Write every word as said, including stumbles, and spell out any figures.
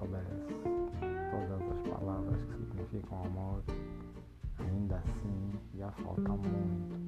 soubesse todas as palavras que significam amor, ainda assim ia faltar muito.